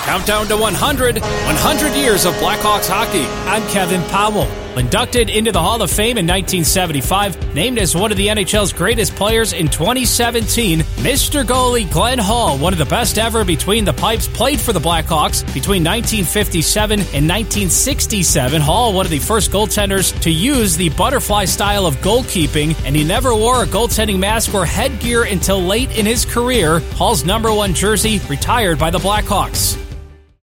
Countdown to 100, 100 years of Blackhawks hockey. I'm Kevin Powell. Inducted into the Hall of Fame in 1975, named as one of the NHL's greatest players in 2017, Mr. Goalie Glenn Hall, one of the best ever between the pipes, played for the Blackhawks between 1957 and 1967. Hall, one of the first goaltenders to use the butterfly style of goalkeeping, and he never wore a goaltending mask or headgear until late in his career. Hall's number 1 jersey retired by the Blackhawks.